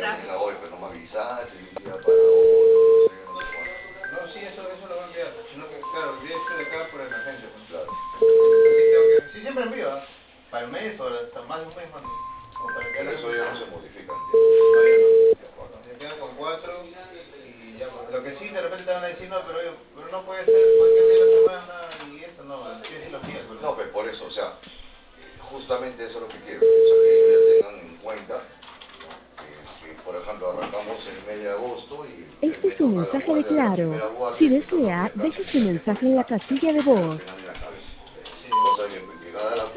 Daniela, hoy, pero no me avisaste, un día para otro, no sé cuánto. No, sí, eso lo voy a enviar. Sino que, claro, envié esto de acá por emergencia. Pues. Claro. Sí, tengo que, sí, siempre envío, ¿ah? Para el mes o hasta más de un mes, mano. O para que Pero no se eso me... ya no se modifica, entiendo. No, ya no. Ya, bacán. Me quedo con cuatro y ya. Pues. Lo que sí, de repente te van a decir, no, pero no puede ser cualquier día de la semana y esto no, quiere decir los miércoles. No, pues por eso, o sea, justamente eso es lo que quiero, o sea, que ellos ya tengan en cuenta, ¿no? Que, por ejemplo, arrancamos el mes de agosto y el Este es mes un toca la mensaje de guardia de la Claro. primera guardia Si y que está desea, todavía acá deje hasta el su miércoles, mensaje en la ¿no? casilla de Ya lo voz. tengan en la cabeza. Sí. Cosa que llegada la